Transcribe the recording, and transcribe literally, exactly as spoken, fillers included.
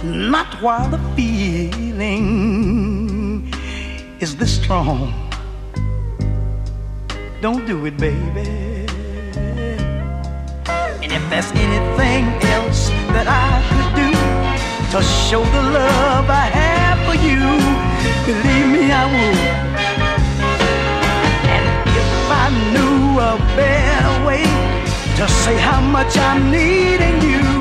not while the feeling is this strong. Don't do it, baby. And if there's anything else that I could do to show the love I have for you, believe me, I would. And if I knew a better way to say how much I'm needing you,